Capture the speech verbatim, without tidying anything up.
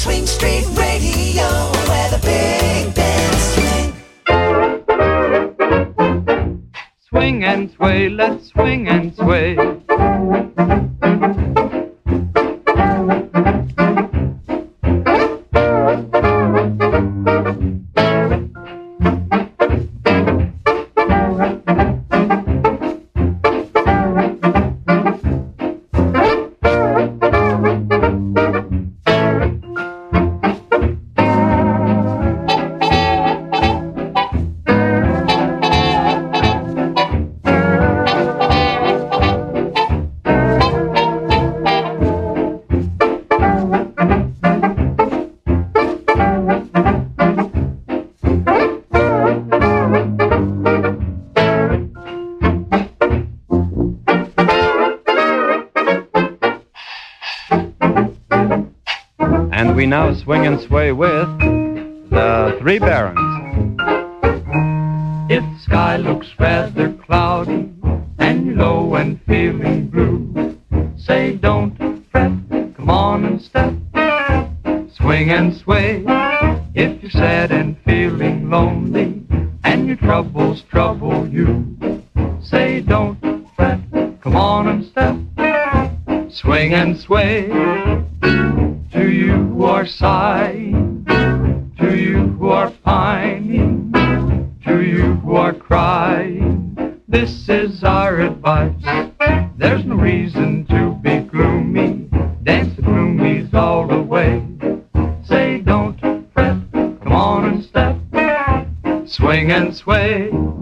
Swing Street Radio, where the big bands swing. Swing and sway, let's swing and sway. And we now swing and sway with the Three Barons. If the sky looks rather cloudy and you're low and feeling blue, say don't fret, come on and step, swing and sway. If you're sad and feeling lonely and your troubles trouble you, say don't fret, come on and step, swing and sway. To you who are sighing, to you who are pining, to you who are crying, this is our advice. There's no reason to be gloomy, dance the gloomies all the way. Say don't fret, come on and step, swing and sway.